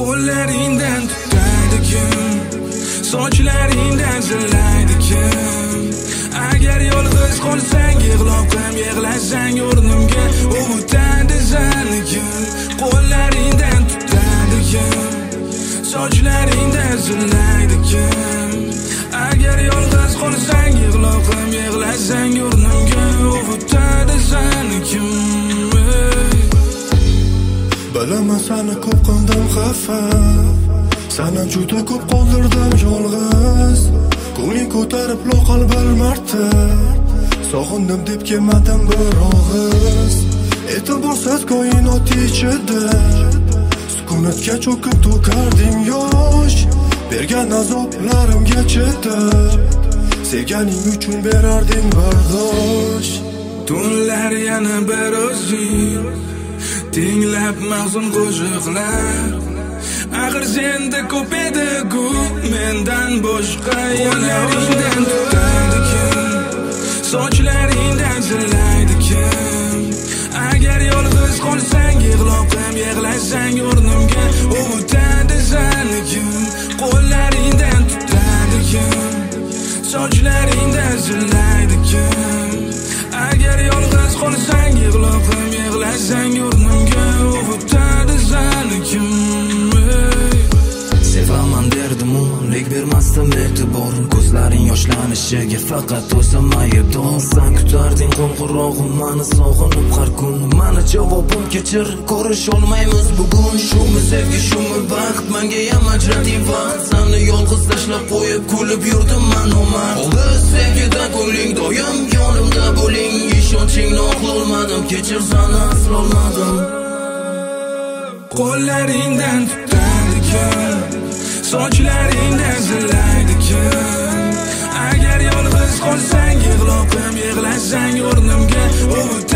Qo'llaringdan tutadi kim, sochlaringdan zilaydi kim. Agar yolg'iz qolsang yig'lab ham yig'lasang o'rnimga o'tadi seni kim. Qo'llaringdan tutadi kim, sochlaringdan zilaydi kim. Agar yolg'iz qolsang yig'lab ham yig'lasang o'rnimga o'tadi seni kim. Bilaman seni ko'p qildim xafa, seni juda ko'p qoldirdim yolg'iz. Ko'ngling ko'tarib loqal bir marta sog'indim deb kelmadim bir og'iz. E'tiborsiz koinot ichida sukunatga cho'kib to'karding yosh. Bergan azoblarimga chidab sevganing uchun berarding bardosh. Tunlar yana bir o'zing tinglab mahzun qo'shiqlar. Axir senda ko'p edi-ku mendan boshqa. Qo'llaringdan tutadi kim, sochlaringdan zilaydi kim. Agar yolg'iz qolsang yig'lab ham yig'lasang o'rnimga o'tadi seni kim. Qo'llaringdan tutadi kim, sochlaringdan zilaydi kim. Agar yolg'iz qolsang yig'lab ham yig'lasang o'rnimga o'tadi seni kim. Sevaman derdim-u, lek bermasdim e'tibor. Ko'zlaring yoshlanishiga faqat o'zim aybdor. Sen kutarding qo'ng'irog'im meni sog'inib har kun. Meni javobim kechir, ko'rish olmaymiz bugun. Shumi sevgi, shumi baxt, menga ham ajratib vaqt. Seni yolg'iz tashlab qo'yib kulib yurdim men omad. Biz sevgida ko'ngling doim yonimda bo'ling. Ishonchingni oqlolmadim, kechir seni aslolmadim. Qo'llaringdan tutadi kim, sochlaringdan zilaydi kim. Agar yolg'iz qolsang yig'lab ham yig'lasang o'rnimga